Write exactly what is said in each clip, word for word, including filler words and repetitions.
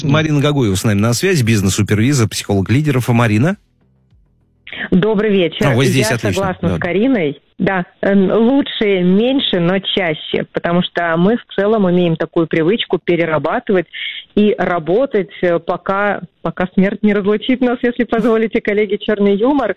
Марина Гогуева с нами на связи, бизнес-супервизор, психолог лидеров. А Марина? Добрый вечер. А, вот здесь Я отлично. согласна Да. с Кариной. Да, лучше меньше, но чаще, потому что мы в целом имеем такую привычку перерабатывать и работать, пока, пока смерть не разлучит нас, если позволите, коллеги, черный юмор.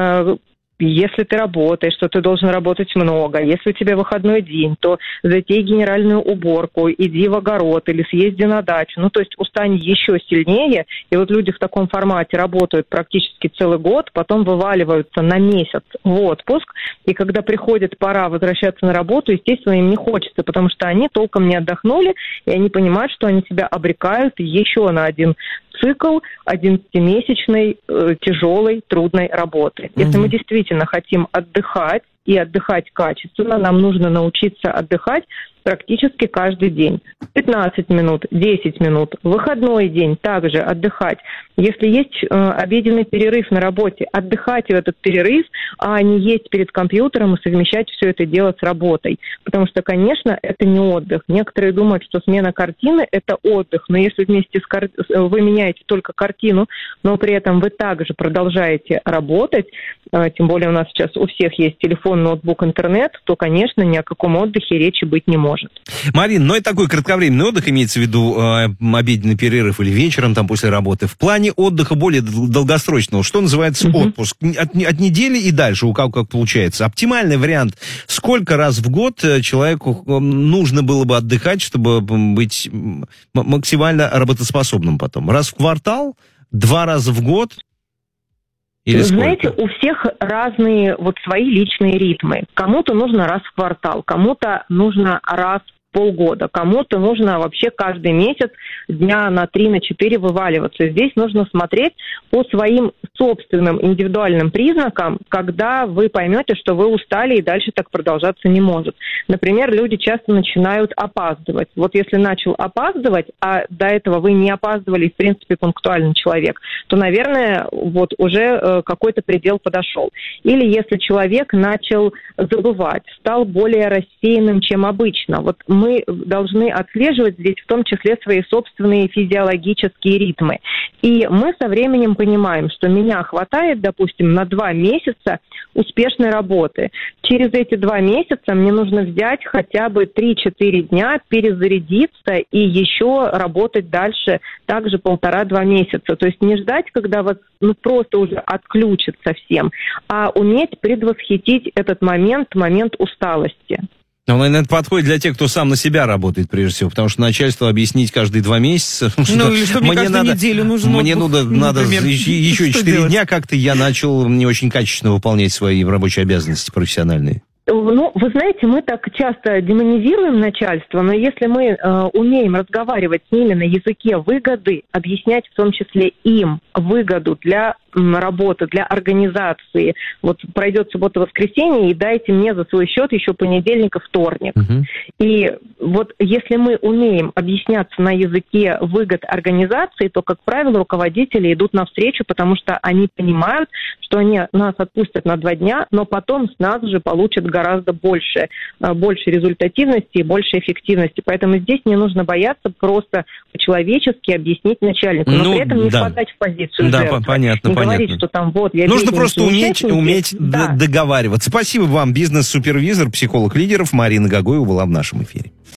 Если ты работаешь, то ты должен работать много. Если у тебя выходной день, то затей генеральную уборку, иди в огород или съезди на дачу. Ну, то есть устань еще сильнее. И вот люди в таком формате работают практически целый год, потом вываливаются на месяц в отпуск. И когда приходит пора возвращаться на работу, естественно, им не хочется, потому что они толком не отдохнули, и они понимают, что они себя обрекают еще на один цикл одиннадцатимесячной э, тяжелой, трудной работы. Mm-hmm. Если мы действительно хотим отдыхать и отдыхать качественно, нам нужно научиться отдыхать практически каждый день. пятнадцать минут, десять минут. В выходной день также отдыхать. Если есть э, обеденный перерыв на работе, отдыхать в этот перерыв, а не есть перед компьютером и совмещать все это дело с работой. Потому что, конечно, это не отдых. Некоторые думают, что смена картины – это отдых. Но если вместе с кар... вы меняете только картину, но при этом вы также продолжаете работать, э, тем более у нас сейчас у всех есть телефон, ноутбук, интернет, то, конечно, ни о каком отдыхе речи быть не может. Марин, ну и такой кратковременный отдых, имеется в виду э, обеденный перерыв или вечером там после работы. В плане отдыха более долгосрочного, что называется uh-huh. отпуск? От, от недели и дальше, у кого как получается. Оптимальный вариант, сколько раз в год человеку нужно было бы отдыхать, чтобы быть максимально работоспособным потом? Раз в квартал? Два раза в год? Или Знаете, сколько? у всех разные вот свои личные ритмы. Кому-то нужно раз в квартал, кому-то нужно раз в полгода, кому-то нужно вообще каждый месяц дня на три, на четыре вываливаться. Здесь нужно смотреть по своим собственным индивидуальным признакам, когда вы поймете, что вы устали и дальше так продолжаться не может. Например, люди часто начинают опаздывать. Вот если начал опаздывать, а до этого вы не опаздывали, в принципе, пунктуальный человек, то, наверное, вот уже э, какой-то предел подошел. Или если человек начал забывать, стал более рассеянным, чем обычно. Вот мы должны отслеживать здесь в том числе свои собственные физиологические ритмы. И мы со временем понимаем, что меня хватает, допустим, на два месяца успешной работы. Через эти два месяца мне нужно взять хотя бы три-четыре дня, перезарядиться и еще работать дальше также полтора-два месяца. То есть не ждать, когда вас ну, просто уже отключат совсем, а уметь предвосхитить этот момент, момент усталости. Ну, наверное, это подходит для тех, кто сам на себя работает, прежде всего, потому что начальству объяснить каждые два месяца... Ну, что или что мне, мне каждую надо, неделю нужен Мне отдых, надо, надо например, еще четыре дня как-то я начал не очень качественно выполнять свои рабочие обязанности профессиональные. Ну, вы знаете, мы так часто демонизируем начальство, но если мы э, умеем разговаривать с ними на языке выгоды, объяснять в том числе им выгоду для м, работы, для организации, вот пройдет суббота-воскресенье, и дайте мне за свой счет еще понедельник и вторник. Uh-huh. И вот если мы умеем объясняться на языке выгод организации, то, как правило, руководители идут навстречу, потому что они понимают, что они нас отпустят на два дня, но потом с нас же получат гораздо больше, больше результативности и больше эффективности. Поэтому здесь не нужно бояться просто по-человечески объяснить начальнику, но ну, при этом не да. впадать в позицию да, жертвы. понятно, не понятно. говорить, что там вот я нужно просто уметь, уметь да. договариваться. Спасибо вам, бизнес-супервизор, психолог лидеров Марина Гогуева была в нашем эфире.